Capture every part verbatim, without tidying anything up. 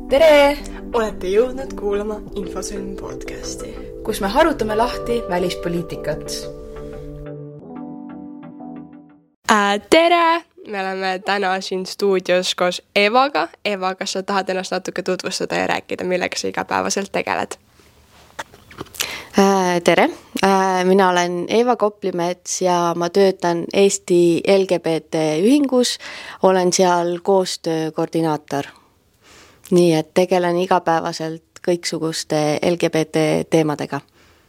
tere! Olete jõudnud kuulama Infosõlm podcasti, kus me harutame lahti välispoliitikat. Äh, tere! Me oleme täna siin stuudios koos Evaga. Eva, kas sa tahad ennast natuke tutvustada ja rääkida, millega sa igapäevaselt tegeled? Äh, tere! Äh, mina olen Eva Koplimets ja ma töötan Eesti L G B T ühingus. Olen seal koostöökoordinaator. Nii et tegelen igapäevaselt kõiksuguste L G B T teemadega.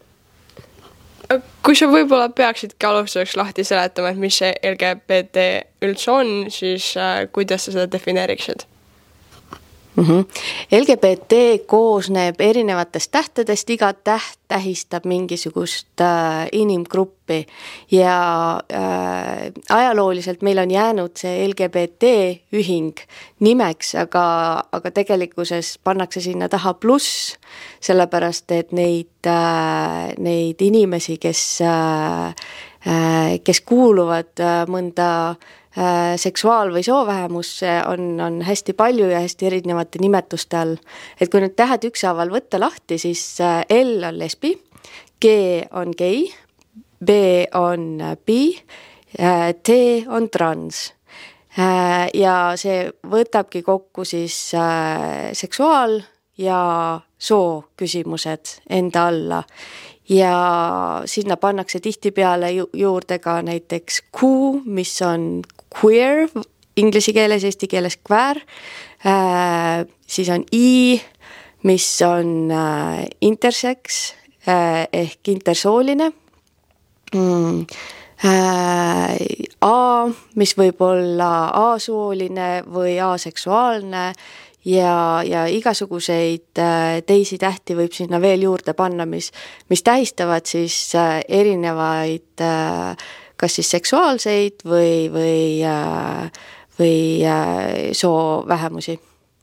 Kui sa võib-olla peaksidki alustuseks lahti seletama, et mis see L G B T üldse on, siis äh, kuidas sa seda defineeriksid? Mm-hmm. L G B T koosneb erinevatest tähtedest, iga täht tähistab mingisugust äh, inimgruppi ja äh, ajalooliselt meil on jäänud see L G B T ühing nimeks, aga, aga tegelikkuses pannakse sinna taha pluss, sellepärast et neid, äh, neid inimesi, kes, äh, kes kuuluvad äh, mõnda seksuaal- või soovähemus on, on hästi palju ja hästi erinevate nimetuste all. Et kui nüüd tähed ükshaaval võtta lahti, siis L on lesbi, G on gei, B on bi, T on trans. Ja see võtabki kokku siis seksuaal- ja soo küsimused enda alla. Ja sinna pannakse tihti peale ju- juurde ka näiteks Q, mis on queer, inglise keeles, eesti keeles queer, äh, siis on I, mis on äh, intersex äh, ehk intersooline, mm, äh, A, mis võib olla asooline või aseksuaalne, ja, ja igasuguseid äh, teisi tähti võib sinna veel juurde panna, mis, mis tähistavad siis äh, erinevaid äh, kas siis seksuaalseid või, või, äh, või äh, soo vähemusi.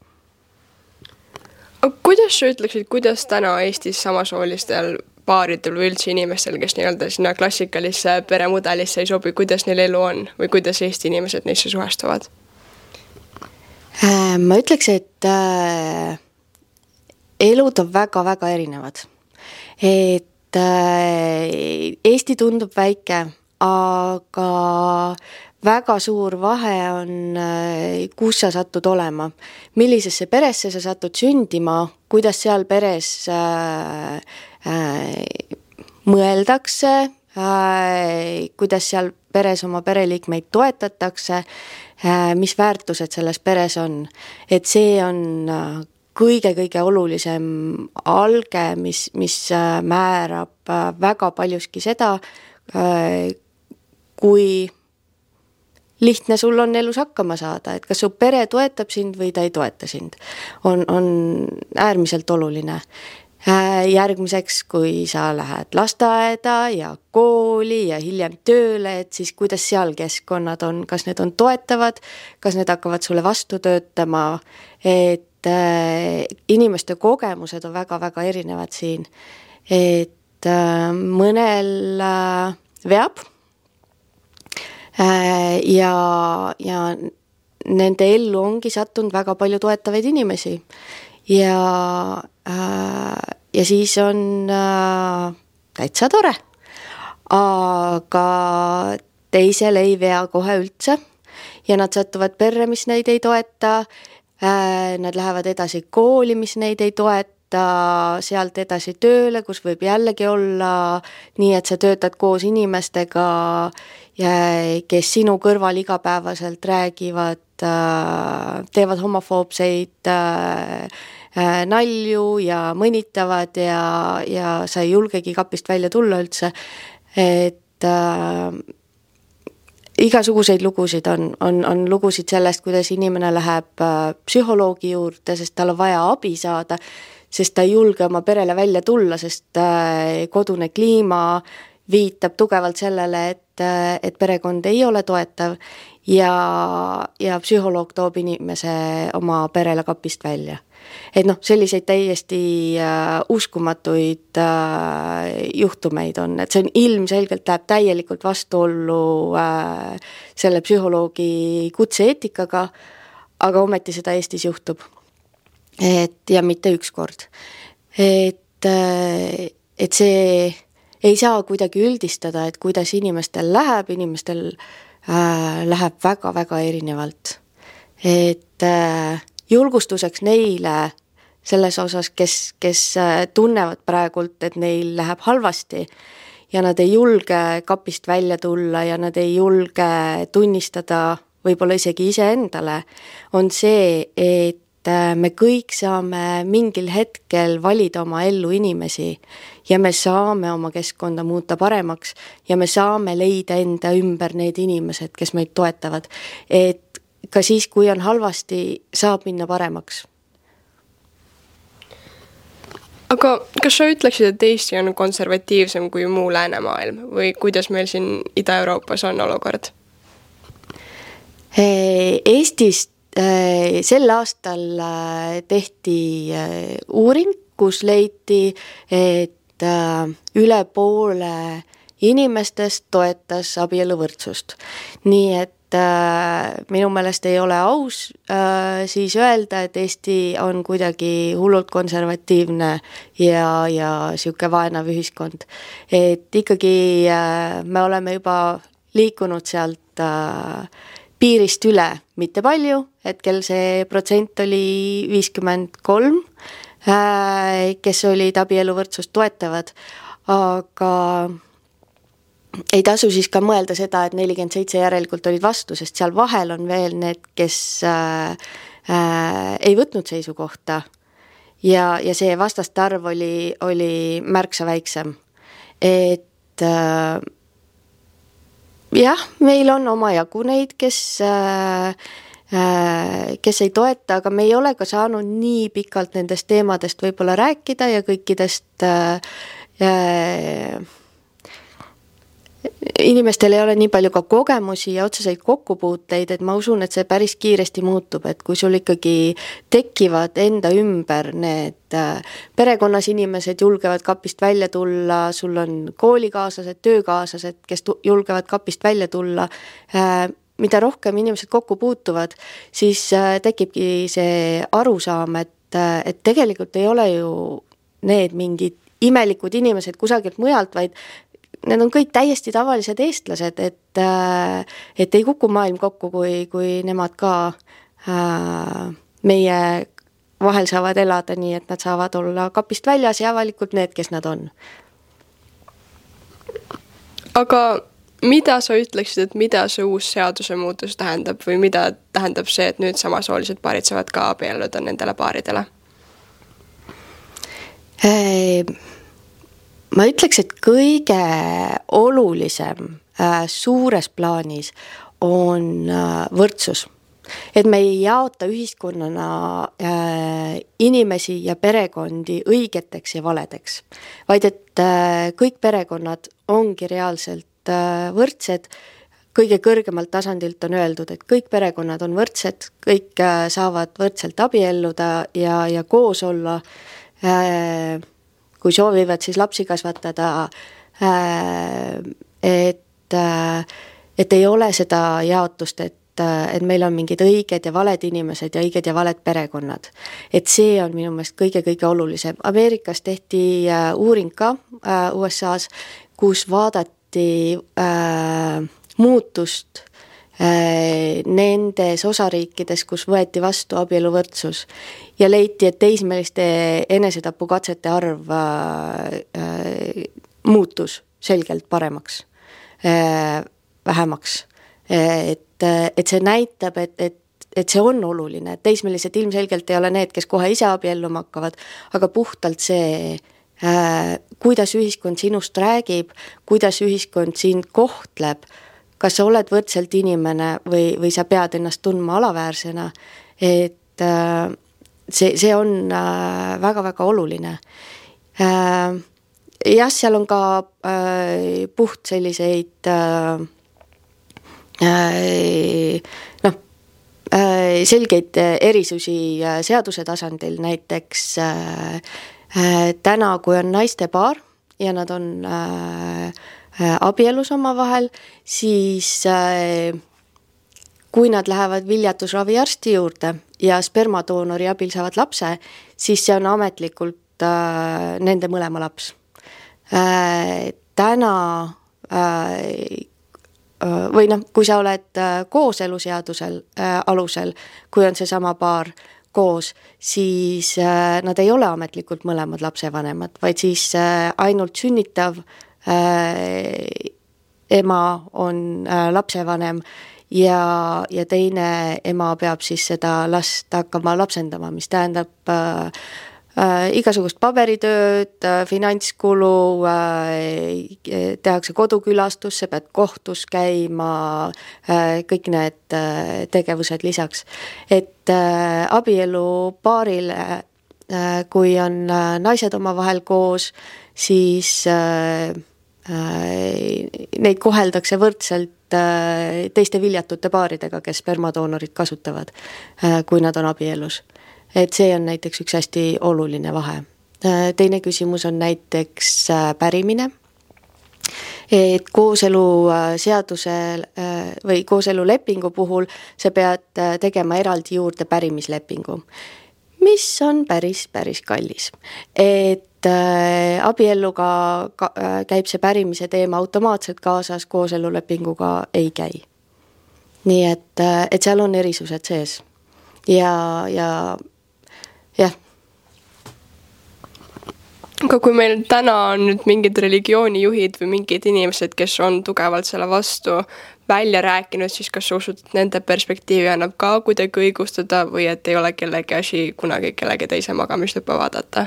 Kuidas sa ütleksid, kuidas täna Eestis samasoolistel paaridel või üldse inimestel, kes nii-öelda sinna klassikalisse peremudelisse ei sobi, kuidas neil elu on või kuidas Eesti inimesed neisse suhestuvad? Ma ütleks, et äh, elud on väga-väga erinevad. Et äh, Eesti tundub väike, aga väga suur vahe on, äh, kus sa satud olema. Millisesse peresse sa satud sündima, kuidas seal peres äh, äh, mõeldakse, äh, kuidas seal peres oma pereliikmeid toetatakse, mis väärtused selles peres on. Et see on kõige-kõige olulisem alge, mis, mis määrab väga paljuski seda, kui lihtne sul on elus hakkama saada, et kas su pere toetab sind või ta ei toeta sind, on, on äärmiselt oluline. Järgmiseks, kui sa lähed lasteaeda ja kooli ja hiljem tööle, et siis kuidas seal keskkonnad on, kas need on toetavad, kas need hakkavad sulle vastu töötama, et äh, inimeste kogemused on väga-väga erinevad siin, et äh, mõnel äh, veab äh, ja, ja nende ellu ongi sattunud väga palju toetavaid inimesi. Ja, äh, ja siis on äh, täitsa tore, aga teisel ei vea kohe üldse ja nad satuvad perre, mis neid ei toeta, äh, nad lähevad edasi kooli, mis neid ei toeta, sealt edasi tööle, kus võib jällegi olla nii, et sa töötad koos inimestega, kes sinu kõrval igapäevaselt räägivad, äh, teevad homofoobseid äh, nalju ja mõnitavad ja, ja sa ei julgegi kapist välja tulla üldse, et äh, igasuguseid lugusid on, on, on lugusid sellest, kuidas inimene läheb äh, psühholoogi juurde, sest tal on vaja abi saada, sest ta ei julge oma perele välja tulla, sest äh, kodune kliima viitab tugevalt sellele, et, äh, et perekond ei ole toetav ja, ja psühholoog toob inimese oma perele kapist välja. Et noh, selliseid täiesti äh, uskumatuid äh, juhtumeid on, et see on ilmselgelt läheb täielikult vastuollu äh, selle psühholoogi kutseeetikaga, aga ometi seda Eestis juhtub. et ja mitte üks kord. Et, et see ei saa kuidagi üldistada, et kuidas inimestel läheb, inimestel äh, läheb väga-väga erinevalt. Et äh, julgustuseks neile selles osas, kes, kes tunnevad praegult, et neil läheb halvasti ja nad ei julge kapist välja tulla ja nad ei julge tunnistada võib-olla isegi iseendale, on see, et me kõik saame mingil hetkel valida oma ellu inimesi ja me saame oma keskkonda muuta paremaks ja me saame leida enda ümber need inimesed, kes meid toetavad. Et ka siis, kui on halvasti, saab minna paremaks. Aga kas sa ütleksid, et Eesti on konservatiivsem kui muu läänemaailm või kuidas meil siin Ida-Euroopas on olukord? Eestis sel aastal tehti uuring, kus leiti, et üle poole inimestest toetas abieluvõrdsust. Nii et minu meelest ei ole aus siis öelda, et Eesti on kuidagi hullult konservatiivne ja, ja siuke vaenav ühiskond. Et ikkagi me oleme juba liikunud sealt piirist üle, mitte palju, hetkel see protsent oli viiskümmend kolm, kes olid abieluvõrdsust toetavad, aga ei tasu siis ka mõelda seda, et nelikümmend seitse järelikult olid vastu, sest seal vahel on veel need, kes äh, äh, ei võtnud seisukohta ja, ja see vastaste arv oli, oli märksa väiksem. Et äh, jah, meil on omajagu neid, kes, äh, äh, kes ei toeta, aga me ei ole ka saanud nii pikalt nendest teemadest võib-olla rääkida ja kõikidest äh, äh, inimestel ei ole nii palju ka kogemusi ja otseseid kokkupuuteid, et ma usun, et see päris kiiresti muutub, et kui sul ikkagi tekivad enda ümber need perekonnas inimesed julgevad kapist välja tulla, sul on koolikaaslased, töökaaslased, kes julgevad kapist välja tulla, mida rohkem inimesed kokku puutuvad, siis tekibki see arusaam, et, et tegelikult ei ole ju need mingid imelikud inimesed kusagilt mujalt, vaid need on kõik täiesti tavalised eestlased, et, et ei kuku maailm kokku, kui, kui nemad ka äh, meie vahel saavad elada nii, et nad saavad olla kapist väljas ja avalikult need, kes nad on. Aga mida sa ütleksid, et mida see uus seaduse muutus tähendab või mida tähendab see, et nüüd samasoolised paarid saavad ka abielluda nendele paaridele? Ei... Ma ütleks, et kõige olulisem äh, suures plaanis on äh, võrdsus. Et me ei jaota ühiskonnana äh, inimesi ja perekondi õigeteks ja valedeks, vaid et äh, kõik perekonnad ongi reaalselt äh, võrdsed. Kõige kõrgemalt tasandilt on öeldud, et kõik perekonnad on võrdsed, kõik äh, saavad võrdselt abielluda ja, ja koos olla äh, kui soovivad siis lapsi kasvatada, et, et ei ole seda jaotust, et, et meil on mingid õiged ja valed inimesed ja õiged ja valed perekonnad. Et see on minu meelest kõige-kõige olulisem. Ameerikas tehti uuring ka U S A-s, kus vaadati äh, muutust nendes osariikides, kus võeti vastu abieluvõrdsus ja leiti, et teismeliste enesetapukatsete arv äh, muutus selgelt paremaks, äh, vähemaks. Et, et see näitab, et, et, et see on oluline, et teismelised ilmselgelt ei ole need, kes kohe ise abielluma hakkavad, aga puhtalt see, äh, kuidas ühiskond sinust räägib, kuidas ühiskond sind kohtleb, kas sa oled võrdselt inimene või, või sa pead ennast tundma alaväärsena, et äh, see, see on äh, väga-väga oluline. Äh, jah, seal on ka äh, puht selliseid äh, äh, noh, äh, selgeid erisusi äh, seaduse tasandil, näiteks äh, äh, täna, kui on naiste paar ja nad on äh, abielus oma vahel, siis kui nad lähevad viljatusraviarsti juurde ja spermadoonori abil saavad lapse, siis see on ametlikult äh, nende mõlema laps. Äh, täna äh, või noh, kui sa oled kooseluseadusel äh, alusel, kui on see sama paar koos, siis äh, nad ei ole ametlikult mõlemad lapsevanemad, vaid siis äh, ainult sünnitav äh, ema on äh, lapsevanem ja, ja teine ema peab siis seda last hakkama lapsendama, mis tähendab äh, Äh, igasugust paberitööd, äh, finantskulu, äh, tehakse kodukülastus, sa pead kohtus käima, äh, kõik need äh, tegevused lisaks. Et äh, abielu paarile, äh, kui on äh, naised omavahel koos, siis äh, äh, neid koheldakse võrdselt äh, teiste viljatute paaridega, kes spermadoonorit kasutavad, äh, kui nad on abielus. Et see on näiteks üks hästi oluline vahe. Teine küsimus on näiteks pärimine. Et kooselu seadusel või kooselu lepingu puhul sa pead tegema eraldi juurde pärimislepingu, mis on päris, päris kallis. Et abielluga käib see pärimise teema automaatselt kaasas, kooselulepinguga ei käi. Nii et, et seal on erisused sees. Ja, ja jah. Aga kui meil täna on nüüd mingid religioonijuhid või mingid inimesed, kes on tugevalt selle vastu välja rääkinud, siis kas sa usud, et nende perspektiivi annab ka kuidagi õigustada või et ei ole kellegi asi kunagi kellegi teise magamistupa vaadata?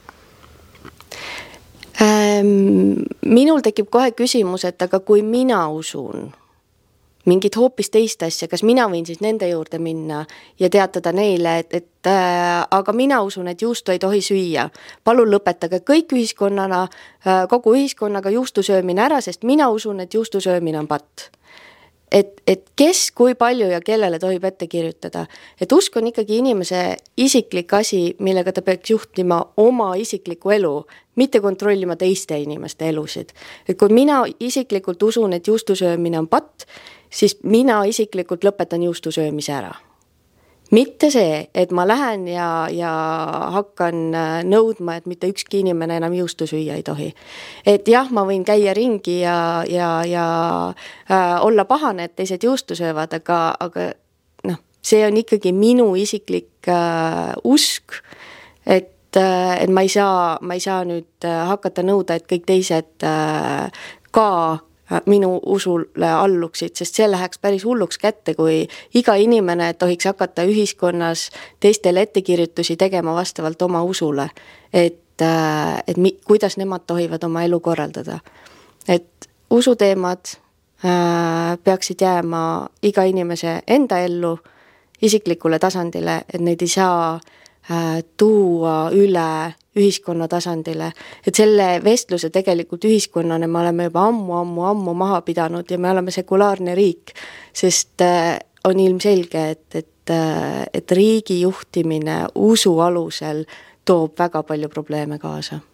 Ähm, minul tekib kohe küsimus, et aga kui mina usun mingit hoopis teist asja, kas mina võin siis nende juurde minna ja teatada neile, et, et äh, aga mina usun, et juustu ei tohi süüa. Palun lõpetage kõik ühiskonnana, äh, kogu ühiskonnaga juustu söömine ära, sest mina usun, et juustu söömine on patt. Et, et kes, kui palju ja kellele tohib ette kirjutada. Et usk on ikkagi inimese isiklik asi, millega ta peaks juhtima oma isiklikku elu, mitte kontrollima teiste inimeste elusid. Et kui mina isiklikult usun, et juustu söömine on patt, siis mina isiklikult lõpetan juustu söömise ära. Mitte see, et ma lähen ja, ja hakkan nõudma, et mitte ükski inimene enam juustu süüa ei tohi. Et jah, ma võin käia ringi ja, ja, ja äh, olla pahane, et teised juustu söövad, aga, aga noh, see on ikkagi minu isiklik äh, usk, et, äh, et ma ei saa, ma ei saa nüüd hakata nõuda, et kõik teised äh, ka minu usule alluksid, sest see läheks päris hulluks kätte, kui iga inimene tohiks hakata ühiskonnas teistele ettekirjutusi tegema vastavalt oma usule, et, et mi, kuidas nemad tohivad oma elu korraldada. Et usuteemad äh, peaksid jääma iga inimese enda ellu, isiklikule tasandile, et neid ei saa äh, tuua üle ühiskonna tasandile, et selle vestluse tegelikult ühiskonnane me oleme juba ammu, ammu, ammu maha pidanud ja me oleme sekulaarne riik, sest on ilmselge, et, et, et riigi juhtimine usu alusel toob väga palju probleeme kaasa.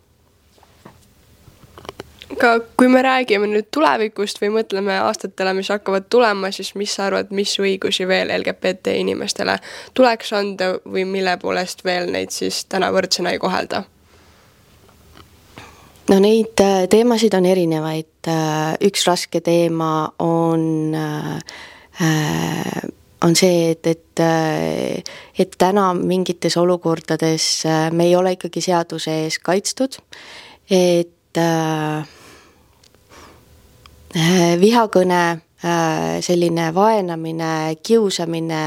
Aga kui me räägime nüüd tulevikust või mõtleme aastatele, mis hakkavad tulema, siis mis sa arvad, mis õigusi veel L G B T inimestele tuleks anda või mille poolest veel neid siis täna võrdsena ei kohelda? No neid teemasid on erinevaid. Üks raske teema on, on see, et, et, et täna mingites olukordades me ei ole ikkagi seaduse ees kaitstud, et vihakõne, selline vaenamine, kiusamine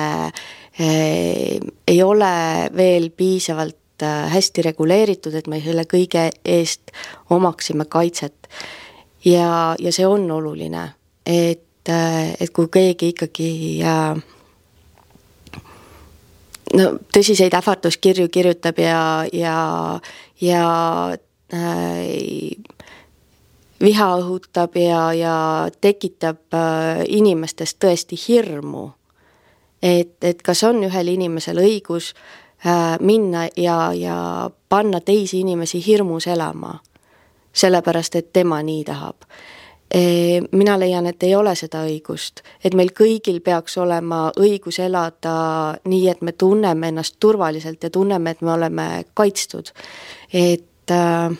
ei ole veel piisavalt hästi reguleeritud, et me selle kõige eest omaksime kaitset. Ja, ja see on oluline, et, et kui keegi ikkagi no, tõsiseid ähvarduskirju kirjutab ja, ja, ja äh, viha õhutab ja, ja tekitab inimestest tõesti hirmu. Et, et kas on ühel inimesel õigus minna ja, ja panna teisi inimesi hirmus elama, sellepärast, et tema nii tahab. mina leian, et ei ole seda õigust, et meil kõigil peaks olema õigus elada nii, et me tunneme ennast turvaliselt ja tunneme, et me oleme kaitstud. Et äh,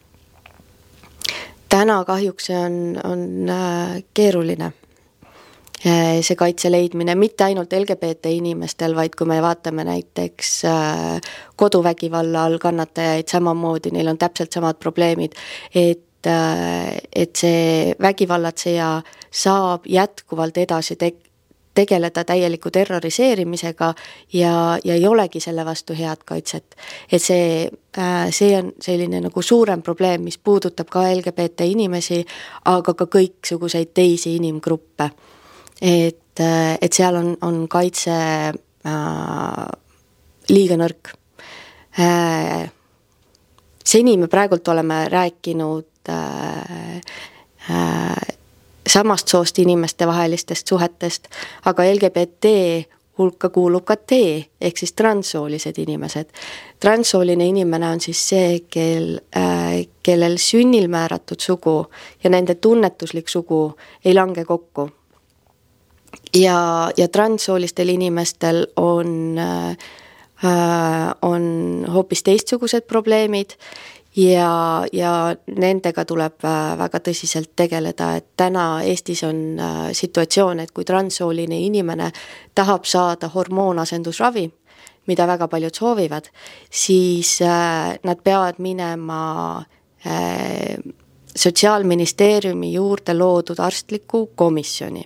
täna kahjuks see on, on äh, keeruline. See kaitse leidmine mitte ainult L G B T inimestel, vaid kui me vaatame näiteks koduvägivalla all kannatajaid samamoodi, neil on täpselt samad probleemid, et, et see vägivallatseja saab jätkuvalt edasi te- tegeleda täieliku terroriseerimisega ja, ja ei olegi selle vastu head kaitset. Et see, see on selline nagu suurem probleem, mis puudutab ka L G B T inimesi, aga ka kõiksuguseid teisi inimgruppe. Et, et seal on, on kaitse äh, liiga nõrk. Äh, seni me praegult oleme rääkinud äh, äh, samast soost inimeste vahelistest suhetest, aga L G B T hulka kuulub ka T, ehk siis transsoolised inimesed. Transsooline inimene on siis see, kel, äh, kellel sünnil määratud sugu ja nende tunnetuslik sugu ei lange kokku. Ja, ja transsoolistel inimestel on, äh, on hoopis teistsugused probleemid ja, ja nendega tuleb väga tõsiselt tegeleda, et täna Eestis on äh, situatsioon, et kui transsooline inimene tahab saada hormoonasendusravi, mida väga paljud soovivad, siis äh, nad peavad minema äh, Sotsiaalministeeriumi juurde loodud arstliku komisjoni.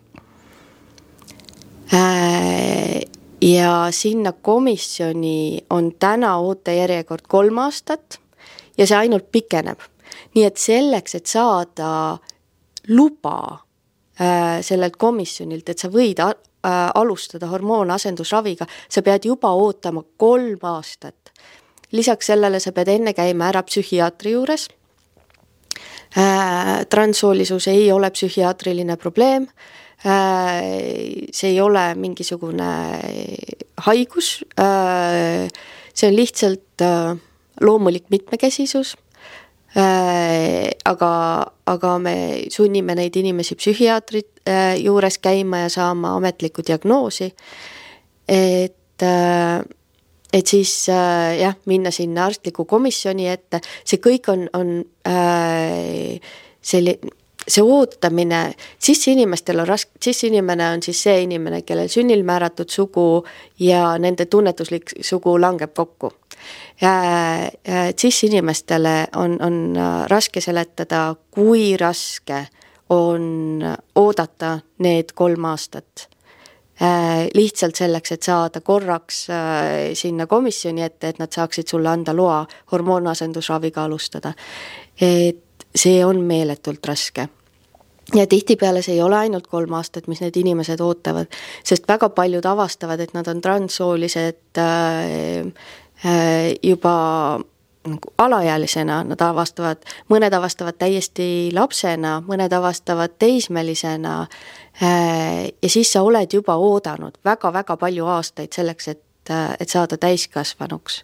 Ja sinna komisjoni on täna ootejärjekord kolm aastat ja see ainult pikeneb. Nii et selleks, et saada luba sellelt komisjonilt, et sa võid alustada hormoonasendusraviga, sa pead juba ootama kolm aastat. Lisaks sellele sa pead enne käima ära psühhiaatri juures. Transsoolisus ei ole psühhiaatriline probleem. See ei ole mingisugune haigus, see on lihtsalt loomulik mitmekesisus, aga, aga me sunnime neid inimesi psühhiaatrid juures käima ja saama ametlikku diagnoosi, et, et siis jah, minna sinna arstliku komisjoni ette, see kõik on, on selline see ootamine, sissinimestel on raske, sissinimene on siis see inimene, kellel sünnil määratud sugu ja nende tunnetuslik sugu langeb kokku. Sissinimestele on, on raske seletada, kui raske on oodata need kolm aastat. Lihtsalt selleks, et saada korraks sinna komisjoni ette, et nad saaksid sulle anda loa hormoonasendusraviga alustada. Et see on meeletult raske. Ja tihtipeale see ei ole ainult kolm aastat, mis need inimesed ootavad, sest väga paljud avastavad, et nad on transsoolised juba alaealisena, nad avastavad, mõned avastavad täiesti lapsena, mõned avastavad teismelisena ja siis sa oled juba oodanud väga-väga palju aastaid selleks, et et saada täiskasvanuks,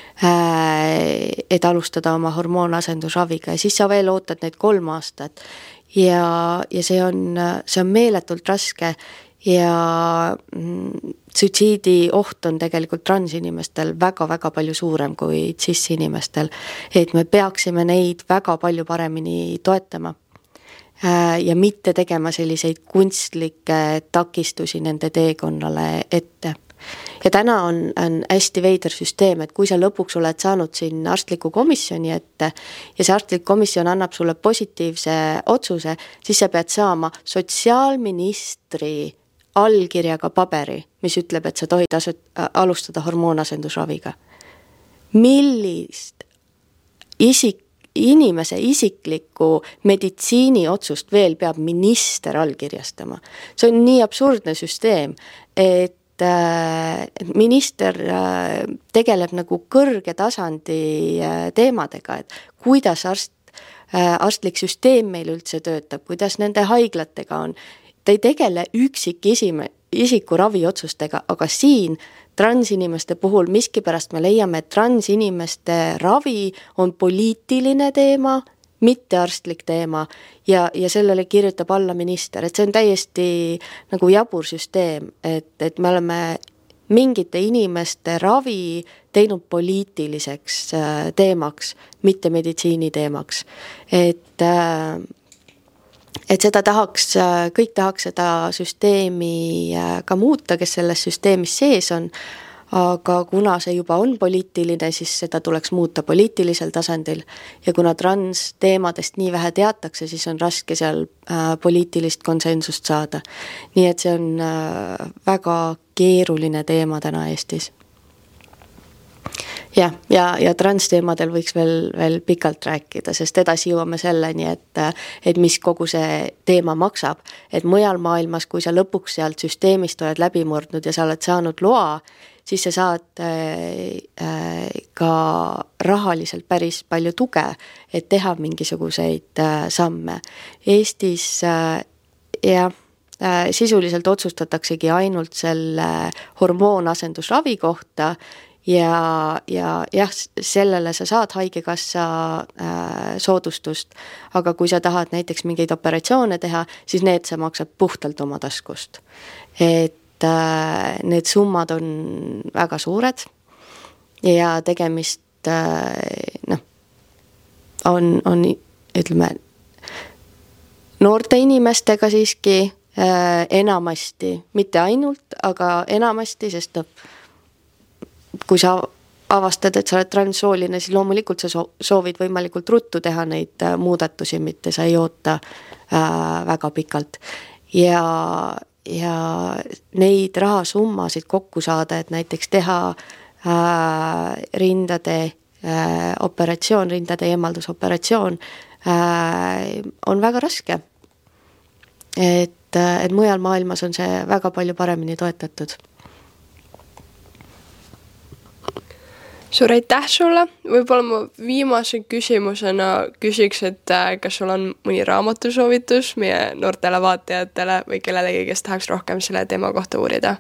et alustada oma hormoonasendusraviga ja siis sa veel ootad neid kolm aastat ja, ja see on, see on meeletult raske ja suitsiidi oht on tegelikult transinimestel väga-väga palju suurem kui cis-inimestel, et me peaksime neid väga palju paremini toetama ja mitte tegema selliseid kunstlikke takistusi nende teekonnale ette. Ja täna on, on hästi veider süsteem, et kui sa lõpuks oled saanud siin arstliku komisjoni ette ja see arstlik komisjon annab sulle positiivse otsuse, siis sa pead saama sotsiaalministri allkirjaga paberi, mis ütleb, et sa tohid asut- alustada hormoonasendusraviga. Millist isik, inimese isiklikku meditsiini otsust veel peab minister allkirjastama? See on nii absurdne süsteem, et et minister tegeleb nagu kõrge tasandi teemadega, et kuidas arst, arstlik süsteem meil üldse töötab, kuidas nende haiglatega on. Ta ei tegele üksik isime, isiku raviotsustega, aga siin transinimeste puhul miskipärast me leiame, et transinimeste ravi on poliitiline teema mittearstlik teema ja, ja sellele kirjutab alla minister, et see on täiesti nagu jabur süsteem, et, et me oleme mingite inimeste ravi teinud poliitiliseks teemaks, mitte meditsiini teemaks. Et, et seda tahaks, kõik tahaks seda süsteemi ka muuta, kes selles süsteemis sees on, aga kuna see juba on poliitiline, siis seda tuleks muuta poliitilisel tasandil ja kuna trans-teemadest nii vähe teatakse, siis on raske seal äh, poliitilist konsensust saada. Nii et see on äh, väga keeruline teema täna Eestis. Ja, ja, ja trans-teemadel võiks veel, veel pikalt rääkida, sest edasi jõuame selleni, et, et mis kogu see teema maksab. Et mujal maailmas, kui sa lõpuks sealt süsteemist oled läbi murdnud ja sa oled saanud loa, siis sa saad äh, ka rahaliselt päris palju tuge, et teha mingisuguseid äh, samme. Eestis äh, jah, äh, sisuliselt otsustataksegi ainult selle hormoonasendusravi kohta ja, ja jah, sellele sa saad haigekassa äh, soodustust, aga kui sa tahad näiteks mingeid operatsioone teha, siis need sa maksad puhtalt oma taskust. Et need summad on väga suured ja tegemist noh, on, on ütleme noorte inimestega siiski enamasti, mitte ainult, aga enamasti, sest noh, kui sa avastad, et sa oled transsooline, siis loomulikult sa soovid võimalikult ruttu teha neid muudatusi, mitte sa ei oota väga pikalt ja ja neid rahasummasid kokku saada, et näiteks teha äh, rindade äh, operatsioon, rindade eemaldusoperatsioon äh, on väga raske. Et, et mujal maailmas on see väga palju paremini toetatud. Suur aitäh sulle, võib-olla ma viimase küsimusena küsiks, et kas sul on mõni raamatusoovitus meie noortele vaatajatele või kellelegi, kes tahaks rohkem selle teema kohta uurida?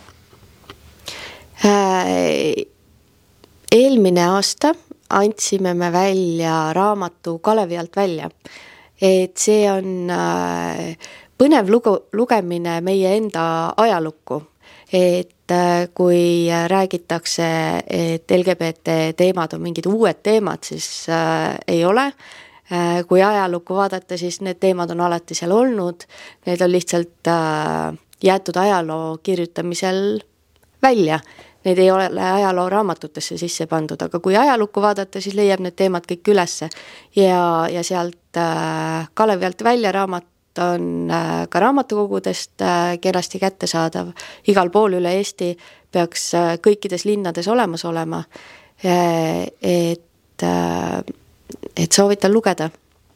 Eelmine aasta andsime me välja raamatu Kalevi alt välja, et see on põnev lugu, lugemine meie enda ajalukku, et kui räägitakse, et L G B T teemad on mingid uued teemad, siis äh, ei ole. Äh, kui ajalukku vaadata, siis need teemad on alati seal olnud. Need on lihtsalt äh, jäetud ajaloo kirjutamisel välja. Need ei ole ajaloo raamatutesse sisse pandud, aga kui ajalukku vaadata, siis leiab need teemad kõik ülesse. Ja, ja sealt äh, Kalevi alt välja raamat on ka raamatukogudest kenasti kättesaadav. Igal pool üle Eesti peaks kõikides linnades olemas olema, et, et soovitan lugeda.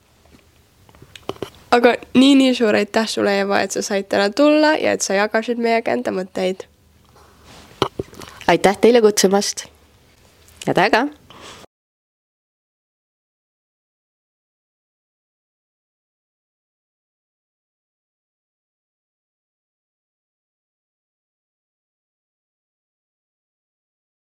Aga nii, nii suur aitäh sulle, Eva, et sa said täna tulla ja et sa jagasid meiega enda mõtteid. Aitäh teile kutsumast. Ja täga!